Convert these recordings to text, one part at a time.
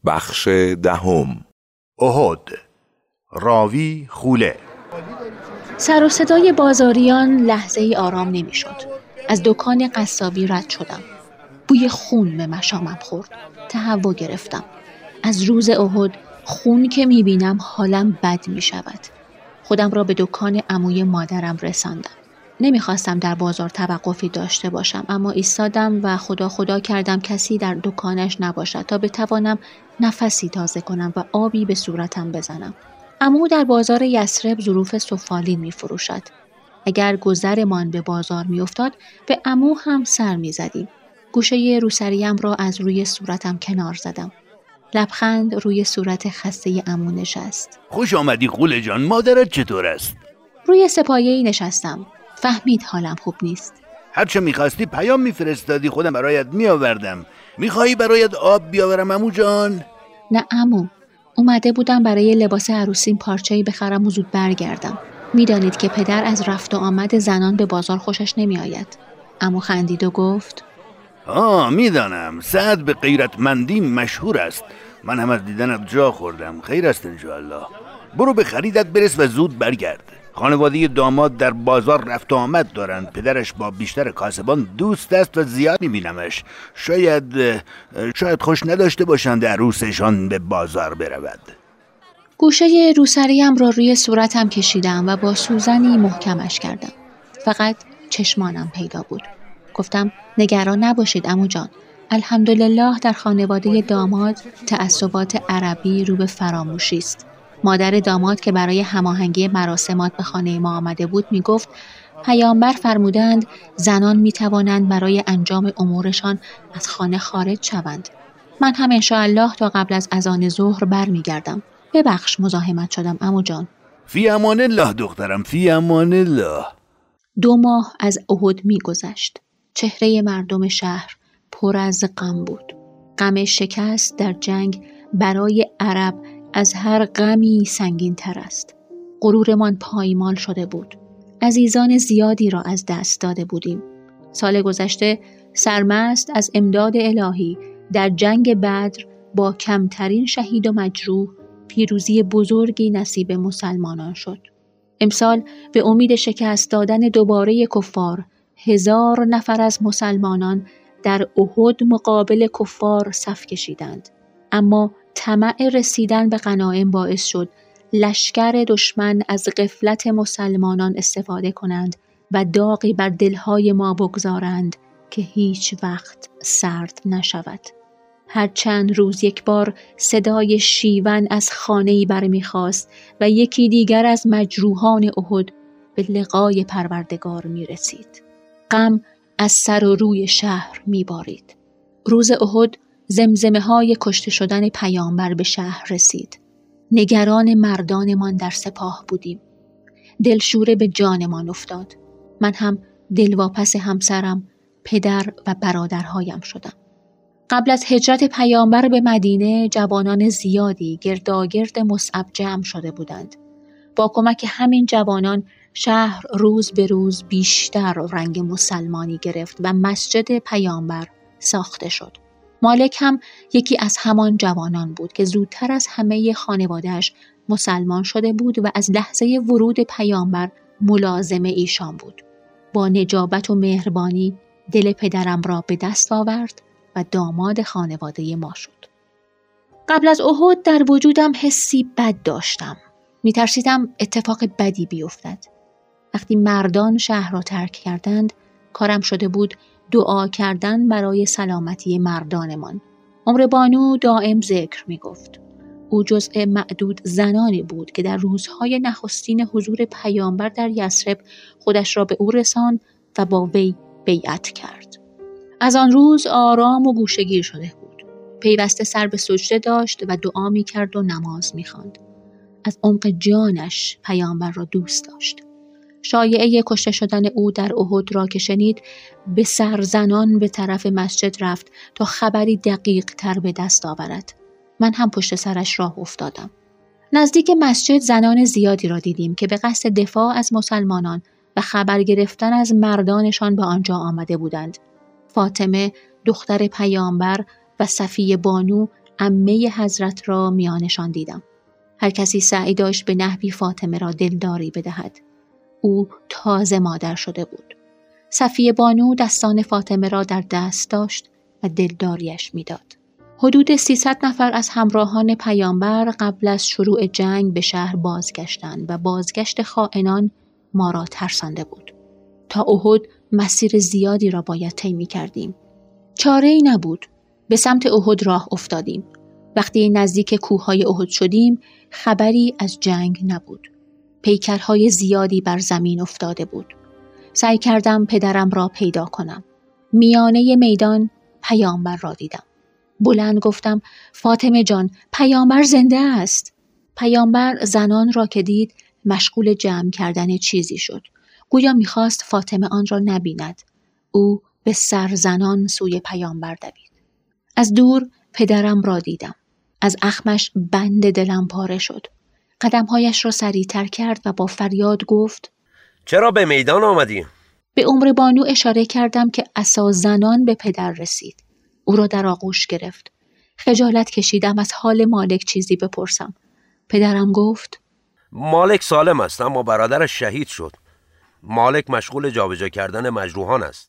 بخش دهم. احد. راوی خوله. سر و صدای بازاریان لحظه ای آرام نمی شد. از دکان قصابی رد شدم. بوی خون به مشامم خورد. تهوع گرفتم. از روز احد خون که می بینم حالم بد می شود. خودم را به دکان عموی مادرم رساندم. نمیخواستم در بازار توقفی داشته باشم، اما ایستادم و خدا کردم کسی در دکانش نباشد تا بتوانم نفسی تازه کنم و آبی به صورتم بزنم. عمو در بازار یثرب ظروف سفالین می فروشد. اگر گذرمان به بازار می افتاد به عمو هم سر می زدیم. گوشه روسریم را از روی صورتم کنار زدم. لبخند روی صورت خسته عمو نشست. خوش آمدی خوله جان، مادرت چطور است؟ روی سپایه‌ای نشستم. فهمید حالم خوب نیست. هرچه میخواستی پیام میفرستادی، خودم برایت میآوردم. میخوایی برایت آب بیاورم عمو جان؟ نه عمو، اومده بودم برای لباس عروسیم پارچه‌ای بخرم و زود برگردم. میدانید که پدر از رفت و آمد زنان به بازار خوشش نمیآید. عمو خندید و گفت میدانم، سعد به غیرتمندی مشهور است. من هم از دیدنت جا خوردم. خیر است انشاءالله. برو به خریدت برس و زود برگرد. خانواده داماد در بازار رفت و آمد دارند. پدرش با بیشتر کاسبان دوست است و زیاد میبینمش. شاید خوش نداشته باشند عروسشان به بازار برود. گوشه روسریم را روی صورتم کشیدم و با سوزنی محکمش کردم. فقط چشمانم پیدا بود. گفتم نگران نباشید عمو جان. الحمدلله در خانواده داماد تعصبات عربی رو به فراموشی است. مادر داماد که برای هماهنگی مراسمات به خانه ما آمده بود می گفت پیامبر فرمودند زنان می توانند برای انجام امورشان از خانه خارج شوند. من هم انشاءالله تا قبل از اذان ظهر برمیگردم. ببخش مزاحمت شدم عمو جان. فی امان الله دخترم، فی امان الله. 2 ماه از احد می گذشت. چهره مردم شهر پر از غم بود. غم شکست در جنگ برای عرب از هر غمی سنگین تر است. غرورمان پایمال شده بود. عزیزان زیادی را از دست داده بودیم. سال گذشته سرمست از امداد الهی در جنگ بدر با کمترین شهید و مجروح پیروزی بزرگی نصیب مسلمانان شد. امسال به امید شکست دادن دوباره کفار 1000 نفر از مسلمانان در احد مقابل کفار صف کشیدند. اما طمع رسیدن به غنایم باعث شد لشکر دشمن از غفلت مسلمانان استفاده کنند و داغی بر دلهای ما بگذارند که هیچ وقت سرد نشود. هر چند روز یک بار صدای شیون از خانه‌ای برمیخاست و یکی دیگر از مجروحان احد به لقای پروردگار میرسید. غم از سر و روی شهر میبارید. روز احد زمزمه‌های کشته شدن پیامبر به شهر رسید. نگران مردانمان در سپاه بودیم. دلشوره به جانمان افتاد. من هم دلواپس همسرم، پدر و برادرهایم شدم. قبل از هجرت پیامبر به مدینه جوانان زیادی گرداگرد مصعب جمع شده بودند. با کمک همین جوانان شهر روز به روز بیشتر رنگ مسلمانی گرفت و مسجد پیامبر ساخته شد. مالک هم یکی از همان جوانان بود که زودتر از همه خانواده‌اش مسلمان شده بود و از لحظه ورود پیامبر ملازم ایشان بود. با نجابت و مهربانی دل پدرم را به دست آورد و داماد خانواده ما شد. قبل از احد در وجودم حسی بد داشتم. می‌ترسیدم اتفاق بدی بیفتد. وقتی مردان شهر را ترک کردند، کارم شده بود دعا کردن برای سلامتی مردانمان. عمر بانو دائم ذکر می‌گفت. او جزء معدود زنانی بود که در روزهای نخستین حضور پیامبر در یثرب خودش را به او رساند و با وی بیعت کرد. از آن روز آرام و گوشه‌گیر شده بود. پیوسته سر به سجده داشت و دعا می‌کرد و نماز می‌خواند. از عمق جانش پیامبر را دوست داشت. شایعه کشته شدن او در احد را که شنید به سرزنان به طرف مسجد رفت تا خبری دقیق تر به دست آورد. من هم پشت سرش راه افتادم. نزدیک مسجد زنان زیادی را دیدیم که به قصد دفاع از مسلمانان و خبر گرفتن از مردانشان به آنجا آمده بودند. فاطمه دختر پیامبر و صفیه بانو عمه حضرت را میانشان دیدم. هر کسی سعی داشت به نحوی فاطمه را دلداری بدهد. او تازه مادر شده بود. صفیه بانو دستان فاطمه را در دست داشت و دلداریش میداد. حدود 300 نفر از همراهان پیامبر قبل از شروع جنگ به شهر بازگشتند و بازگشت خائنان ما را ترسانده بود. تا احد مسیر زیادی را باید طی می‌کردیم. چاره‌ای نبود. به سمت احد راه افتادیم. وقتی نزدیک کوههای احد شدیم، خبری از جنگ نبود. پیکرهای زیادی بر زمین افتاده بود. سعی کردم پدرم را پیدا کنم. میانه میدان پیامبر را دیدم. بلند گفتم فاطمه جان، پیامبر زنده است. پیامبر زنان را که دید مشغول جمع کردن چیزی شد. گویا می‌خواست فاطمه آن را نبیند. او به سر زنان سوی پیامبر دوید. از دور پدرم را دیدم. از اخمش بند دلم پاره شد. قدمهایش را سریع‌تر کرد و با فریاد گفت چرا به میدان آمدی؟ به عمر بانو اشاره کردم که عصا زنان به پدر رسید. او را در آغوش گرفت. خجالت کشیدم از حال مالک چیزی بپرسم. پدرم گفت مالک سالم است اما برادرش شهید شد. مالک مشغول جابجا کردن مجروحان است.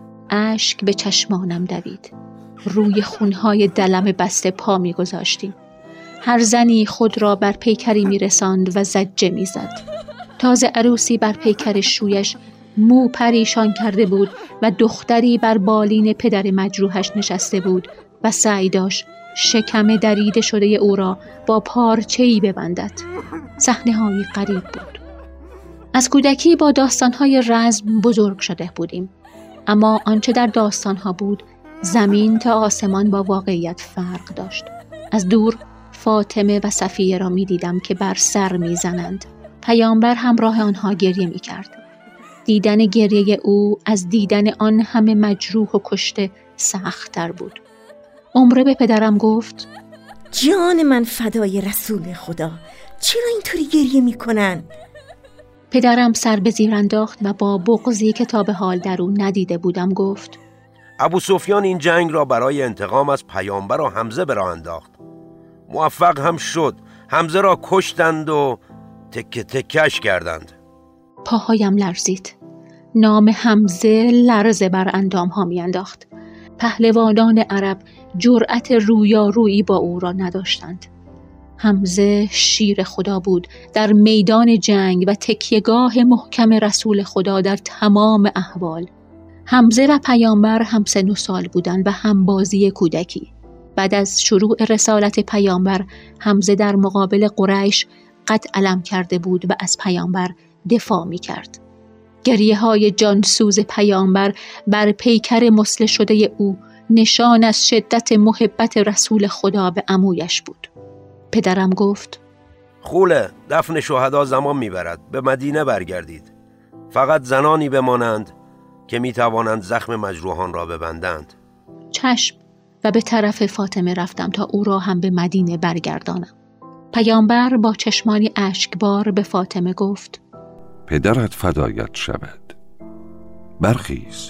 اشک به چشمانم دوید. روی خونهای دلم بسته پا می گذاشتیم. هر زنی خود را بر پیکری می رساند و زجه می زد. تازه عروسی بر پیکر شویش مو پریشان کرده بود و دختری بر بالین پدر مجروحش نشسته بود و سعی داشت شکم دریده شده او را با پارچه‌ای ببندد. صحنه‌های غریب بود. از کودکی با داستان‌های رزم بزرگ شده بودیم، اما آنچه در داستان‌ها بود زمین تا آسمان با واقعیت فرق داشت. از دور فاطمه و صفیه را می دیدم که بر سر می زنند. پیامبر همراه آنها گریه می کرد. دیدن گریه او از دیدن آن همه مجروح و کشته سخت‌تر بود. عمره به پدرم گفت جان من فدای رسول خدا، چرا اینطوری گریه می کنن؟ پدرم سر به زیر انداخت و با بغضی که تا به حال در او ندیده بودم گفت ابو سفیان این جنگ را برای انتقام از پیامبر و حمزه به راه انداخت. موفق هم شد. حمزه را کشتند و تکه تکش کردند. پاهایم لرزید. نام حمزه لرزه بر اندام ها می انداخت. پهلوانان عرب جرأت رویارویی با او را نداشتند. حمزه شیر خدا بود در میدان جنگ و تکیهگاه محکم رسول خدا در تمام احوال. حمزه و پیامبر هم سن و سال بودند و هم بازی کودکی. بعد از شروع رسالت پیامبر حمزه در مقابل قریش قد علم کرده بود و از پیامبر دفاع می کرد. گریه های جانسوز پیامبر بر پیکر مسله شده او نشان از شدت محبت رسول خدا به عمویش بود. پدرم گفت خوله، دفن شهدا زمان میبرد. به مدینه برگردید. فقط زنانی بمانند که میتوانند زخم مجروحان را ببندند. چشم. و به طرف فاطمه رفتم تا او را هم به مدینه برگردانم. پیامبر با چشمانی اشکبار به فاطمه گفت پدرت فدایت شود. برخیز.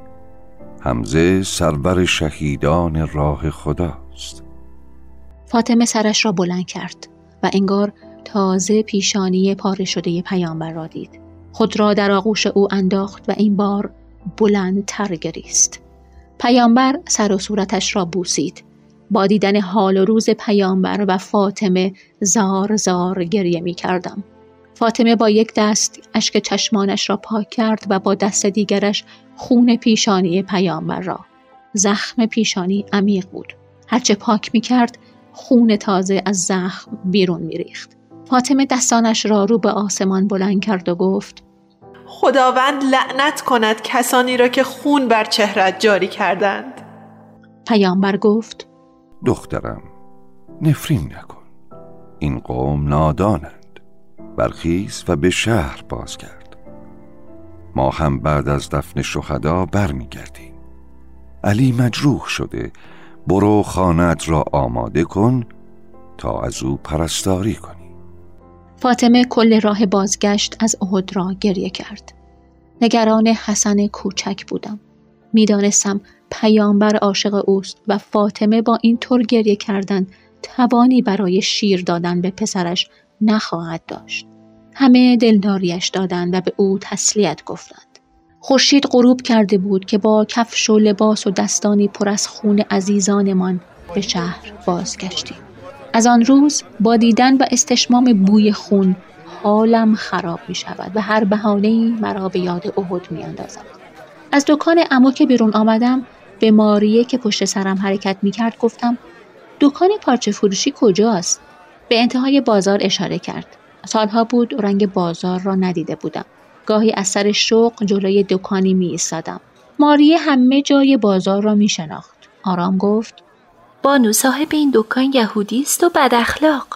حمزه سرور شهیدان راه خداست. فاطمه سرش را بلند کرد و انگار تازه پیشانی پاره شده پیامبر را دید. خود را در آغوش او انداخت و این بار بلندتر گریست. پیامبر سر و صورتش را بوسید. با دیدن حال و روز پیامبر و فاطمه زار زار گریه می کردم. فاطمه با یک دست اشک چشمانش را پاک کرد و با دست دیگرش خون پیشانی پیامبر را. زخم پیشانی عمیق بود. هرچه پاک می کرد خون تازه از زخم بیرون می ریخت. فاطمه دستانش را رو به آسمان بلند کرد و گفت خداوند لعنت کند کسانی را که خون بر چهرت جاری کردند. پیامبر گفت دخترم، نفرین نکن. این قوم نادانند. برخیز و به شهر باز کرد. ما هم بعد از دفن شهدا برمی گردیم. علی مجروح شده. برو خانه‌ات را آماده کن تا از او پرستاری کنی. فاطمه کل راه بازگشت از احد را گریه کرد. نگران حسن کوچک بودم. میدانستم پیامبر عاشق اوست و فاطمه با این طور گریه کردن توانی برای شیر دادن به پسرش نخواهد داشت. همه دلداریش دادند و به او تسلیت گفتند. خورشید غروب کرده بود که با کفش و لباس و دستانی پر از خون عزیزانمان به شهر بازگشتیم. از آن روز با دیدن و استشمام بوی خون حالم خراب می شود و هر بهانه‌ای مرا به یاد احد می اندازد. از دکان عمو که بیرون آمدم به ماریه که پشت سرم حرکت می کرد گفتم دکان پارچه فروشی کجاست؟ به انتهای بازار اشاره کرد. سالها بود رنگ بازار را ندیده بودم. گاهی از سر شوق جلوی دکانی می ایستادم. ماریه همه جای بازار را می شناخت. آرام گفت بانو صاحب این دکان یهودی است و بد اخلاق.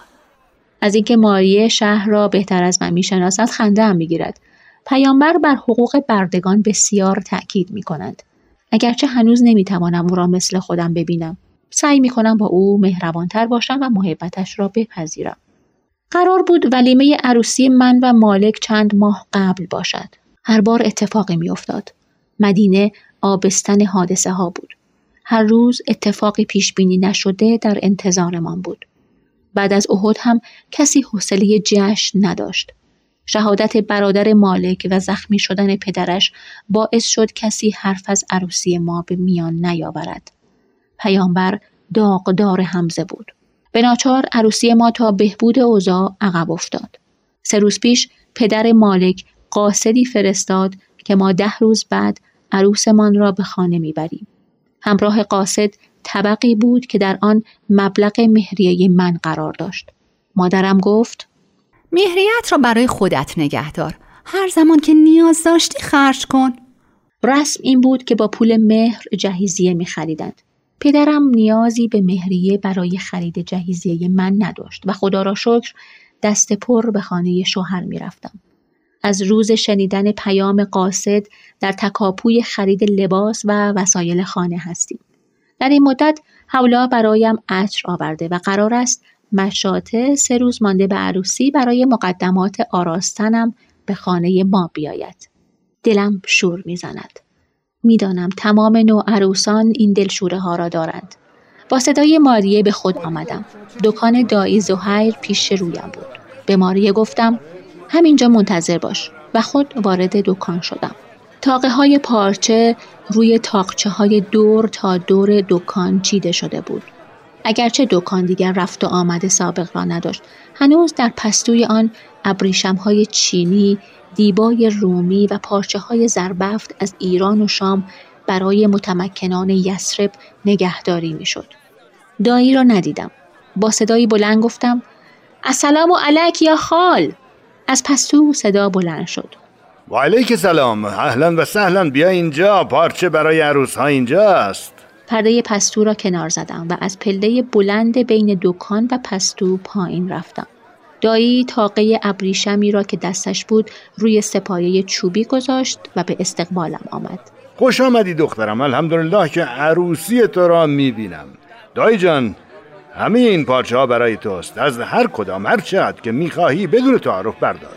از اینکه ماریه شهر را بهتر از من می شناسد خنده هم می گیرد. پیامبر بر حقوق بردگان بسیار تأکید می کنند. اگرچه هنوز نمی توانم او را مثل خودم ببینم. سعی می کنم با او مهربانتر باشم و محبتش را بپذیرم. قرار بود ولیمه عروسی من و مالک چند ماه قبل باشد. هر بار اتفاقی می افتاد. مدینه آبستن حادثه ها بود. هر روز اتفاقی پیش بینی نشده در انتظارمان بود. بعد از احد هم کسی حوصله جشن نداشت. شهادت برادر مالک و زخمی شدن پدرش باعث شد کسی حرف از عروسی ما به میان نیاورد. پیامبر داغدار حمزه بود. به ناچار عروسی ما تا بهبود اوضاع عقب افتاد. 3 روز پیش پدر مالک قاصدی فرستاد که ما 10 روز بعد عروسمان را به خانه میبریم. همراه قاصد طبقی بود که در آن مبلغ مهریه من قرار داشت. مادرم گفت مهریت را برای خودت نگه دار. هر زمان که نیاز داشتی خرج کن. رسم این بود که با پول مهر جهیزیه می خریدند. پدرم نیازی به مهریه برای خرید جهیزیه من نداشت و خدا را شکر دست پر به خانه شوهر می رفتم. از روز شنیدن پیام قاصد در تکاپوی خرید لباس و وسایل خانه هستیم. در این مدت حولا برایم عطر آورده و قرار است مشاطه 3 روز مانده به عروسی برای مقدمات آراستنم به خانه ما بیاید. دلم شور میزند. میدانم تمام نوعروسان این دلشوره ها را دارند. با صدای ماریه به خود آمدم. دکان دایی زهیر پیش رویم بود. به ماریه گفتم همینجا منتظر باش و خود وارد دکان شدم. تاقه های پارچه روی تاقچه های دور تا دور دکان چیده شده بود. اگرچه دکان دیگر رفت و آمد سابق را نداشت، هنوز در پستوی آن ابریشم های چینی، دیبای رومی و پارچه های زربفت از ایران و شام برای متمکنان یثرب نگهداری می شد. دایی را ندیدم. با صدایی بلند گفتم السلام علیک یا خال. از پستو صدا بلند شد. و علیک سلام، اهلا و سهلا، بیا اینجا، پارچه برای عروس ها اینجا است. پرده پستو را کنار زدم و از پله بلند بین دکان و پستو پایین رفتم. دایی تاقه ابریشمی را که دستش بود روی سپایه چوبی گذاشت و به استقبالم آمد. خوش آمدی دخترم، الحمدلله که عروسی تو را میبینم. دایی جان، همه این پارچه ها برای توست. از هر کدام هر چقدر که میخواهی بدون تعارف بردار.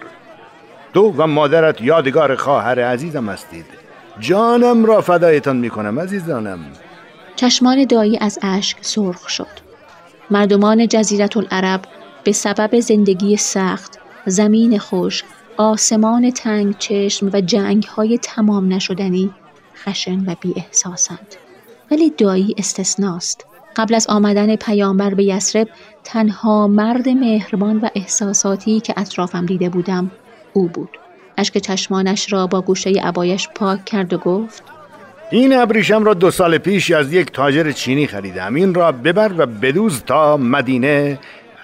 تو و مادرت یادگار خواهر عزیزم هستید. جانم را فدایتان میکنم عزیزانم. چشمان دایی از اشک سرخ شد. مردمان جزیره العرب به سبب زندگی سخت، زمین خشک، آسمان تنگ چشم و جنگ‌های تمام نشدنی خشن و بی احساسند. ولی دایی استثناست. قبل از آمدن پیامبر به یثرب تنها مرد مهربان و احساساتی که اطرافم دیده بودم او بود. اشک چشمانش را با گوشه عبایش پاک کرد و گفت این ابریشم را 2 سال پیش از یک تاجر چینی خریدم. این را ببر و بدوز تا مدینه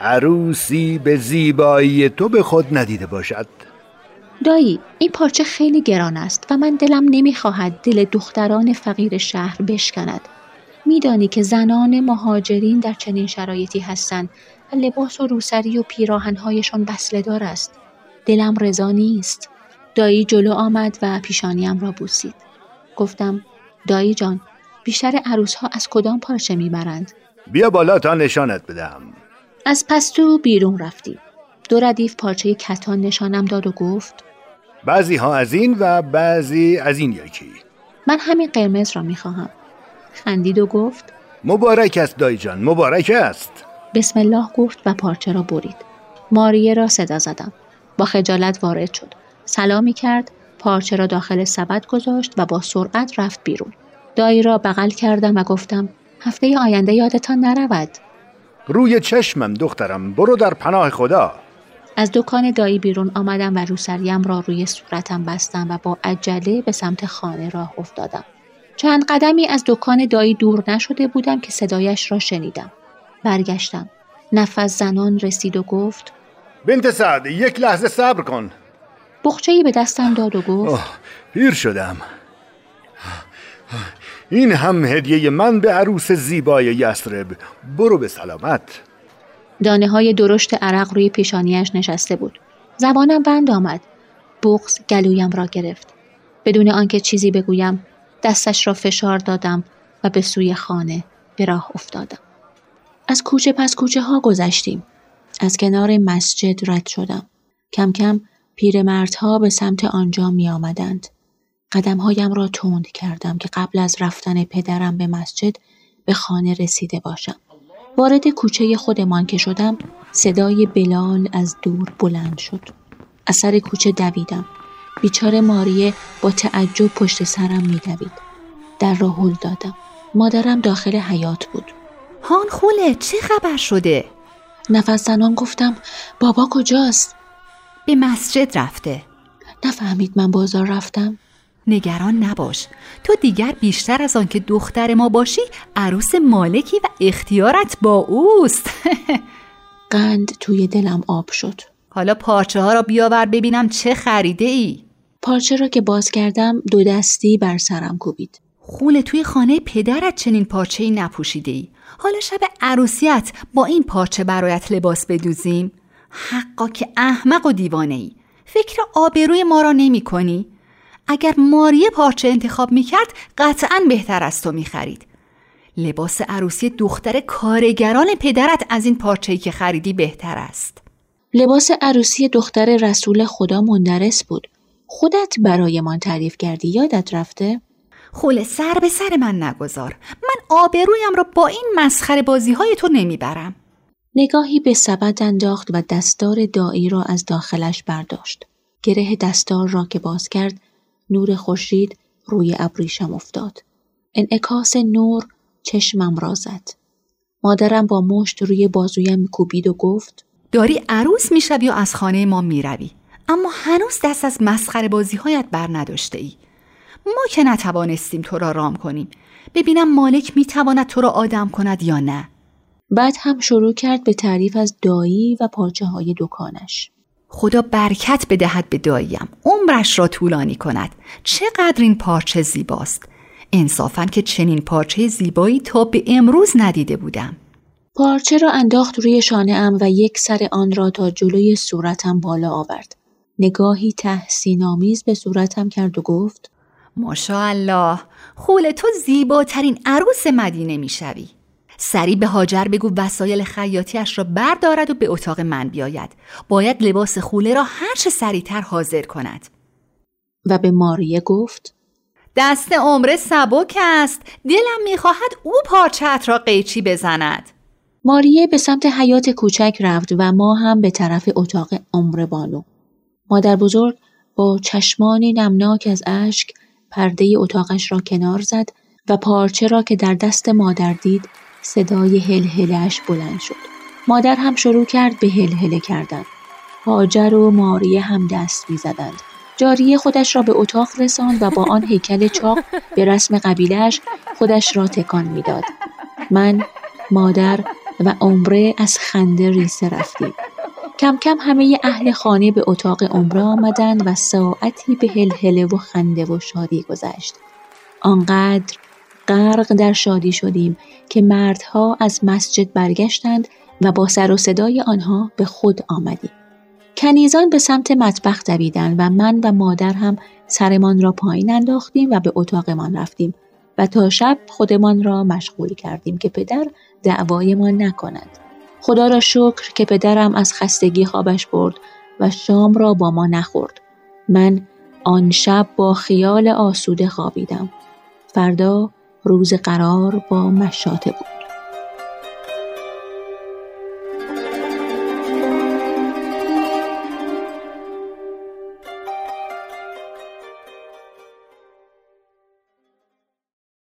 عروسی به زیبایی تو به خود ندیده باشد. دایی، این پارچه خیلی گران است و من دلم نمیخواهد دل دختران فقیر شهر بشکند. میدانی که زنان مهاجرین در چنین شرایطی هستند و لباس و روسری و پیراهنهایشان بسله‌دار است. دلم رضا نیست. دایی جلو آمد و پیشانیم را بوسید. گفتم دایی جان، بیشتر عروس‌ها از کدام پارچه میبرند؟ بیا بالا تا نشانت بدم. از پستو بیرون رفتیم. 2 ردیف پارچه کتان نشانم داد و گفت بعضی ها از این و بعضی از این یکی. من همین قرمز را میخواهم. خندید و گفت مبارک است دایی جان، مبارک است. بسم الله گفت و پارچه را برید. ماریه را صدا زدم. با خجالت وارد شد. سلامی کرد، پارچه را داخل سبد گذاشت و با سرعت رفت بیرون. دایی را بغل کردم و گفتم هفته آینده یادتان نرود. روی چشمم دخترم، برو در پناه خدا. از دکان دایی بیرون آمدم و روسریم را روی صورتم بستم و با عجله به سمت خانه راه افتادم. چند قدمی از دکان دایی دور نشده بودم که صدایش را شنیدم. برگشتم. نفس زنان رسید و گفت بنت سعد، یک لحظه صبر کن. بخچه‌ای به دستم داد و گفت پیر شدم. این هم هدیه من به عروس زیبای یثرب. برو به سلامت. دانه‌های درشت عرق روی پیشانیش نشسته بود. زبانم بند آمد. بغض گلویم را گرفت. بدون آنکه چیزی بگویم دستش را فشار دادم و به سوی خانه به راه افتادم. از کوچه پس کوچه ها گذشتیم. از کنار مسجد رد شدم. کم کم پیرمردها به سمت آنجا می آمدند. قدمهایم را تند کردم که قبل از رفتن پدرم به مسجد به خانه رسیده باشم. وارد کوچه خودمان که شدم، صدای بلال از دور بلند شد. از سر کوچه دویدم. بیچاره ماریه با تعجب پشت سرم می دوید. در را هل دادم. مادرم داخل حیاط بود. هان خوله، چه خبر شده؟ نفس زنان گفتم بابا کجاست؟ به مسجد رفته. نفهمید من بازار رفتم؟ نگران نباش، تو دیگر بیشتر از آن که دختر ما باشی عروس مالکی و اختیارت با اوست. قند توی دلم آب شد. حالا پارچه ها را بیاور ببینم چه خریده ای. پارچه را که باز کردم 2 دستی بر سرم کوبید. خوله، توی خانه پدرت چنین پارچه‌ای نپوشیده ای. حالا شب عروسیت با این پارچه برایت لباس بدوزیم؟ حقا که احمق و دیوانه ای. فکر آبروی ما را نمی کنی؟ اگر ماریه پارچه انتخاب میکرد قطعاً بهتر از تو میخرید. لباس عروسی دختر کارگران پدرت از این پارچه‌ای که خریدی بهتر است. لباس عروسی دختر رسول خدا مندرس بود. خودت برایمان تعریف کردی، یادت رفته؟ خوله، سر به سر من نگذار. من آبرویم را با این مسخره بازی های تو نمیبرم. نگاهی به سبد انداخت و دستار دایی را از داخلش برداشت. گره دستار را که باز کرد، نور خورشید روی ابریشم افتاد. انعکاس نور چشمم را زد. مادرم با مشت روی بازویم کوبید و گفت داری عروس میشوی و از خانه ما میروی، اما هنوز دست از مسخره بازی هایت بر نداشته ای. ما که نتوانستیم تو را رام کنیم، ببینم مالک میتواند تو را آدم کند یا نه. بعد هم شروع کرد به تعریف از دایی و پارچه های دکانش. خدا برکت بدهد به داییم، عمرش را طولانی کند. چقدر این پارچه زیباست. انصافاً که چنین پارچه زیبایی تا به امروز ندیده بودم. پارچه را انداخت روی شانه‌ام و یک سر آن را تا جلوی صورتم بالا آورد. نگاهی تحسین‌آمیز به صورتم کرد و گفت ماشاءالله، خوله، تو زیباترین عروس مدینه میشوی. سریع به هاجر بگو وسایل خیاطیش را بردارد و به اتاق من بیاید. باید لباس خوله را هر چه سریعتر حاضر کند. و به ماریه گفت دست عمره سبک است. دلم میخواهد او پارچه‌ات را قیچی بزند. ماریه به سمت حیاط کوچک رفت و ما هم به طرف اتاق عمره بانو. مادر بزرگ با چشمانی نمناک از اشک پرده اتاقش را کنار زد و پارچه را که در دست مادر دید صدای هلهله‌اش بلند شد. مادر هم شروع کرد به هلهله کردن. هاجر و ماریه هم دست می‌زدند. جاریه خودش را به اتاق رساند و با آن هیکل چاق به رسم قبیله‌اش خودش را تکان می‌داد. من، مادر و عمره از خنده ریسه رفتیم. کم کم همه اهل خانه به اتاق عمره آمدند و ساعتی به هلهله و خنده و شادی گذشت. آنقدر غرق در شادی شدیم که مردها از مسجد برگشتند و با سر و صدای آنها به خود آمدیم. کنیزان به سمت مطبخ دویدند و من و مادر هم سرمان را پایین انداختیم و به اتاقمان رفتیم و تا شب خودمان را مشغول کردیم که پدر دعوایمان نکند. خدا را شکر که پدرم از خستگی خوابش برد و شام را با ما نخورد. من آن شب با خیال آسوده خوابیدم. فردا روز قرار با مشاطه بود.